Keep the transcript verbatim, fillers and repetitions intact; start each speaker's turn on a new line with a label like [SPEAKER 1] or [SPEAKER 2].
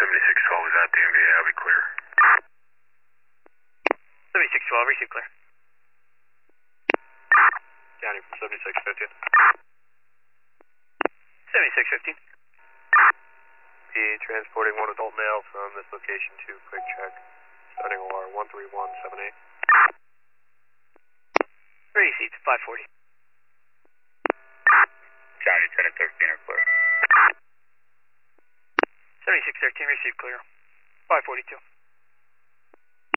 [SPEAKER 1] seventy-six twelve is at the M V A, I'll be clear.
[SPEAKER 2] seventy-six twelve, receive clear.
[SPEAKER 3] County from seventy-six fifteen.
[SPEAKER 2] seventy-six fifteen.
[SPEAKER 3] P transporting one adult male from this location to quick check. Starting O R one three one seven eight.
[SPEAKER 2] Ready seats, five forty.
[SPEAKER 1] County ten and thirteen are clear.
[SPEAKER 2] seventy-six thirteen, receive clear. five forty-two.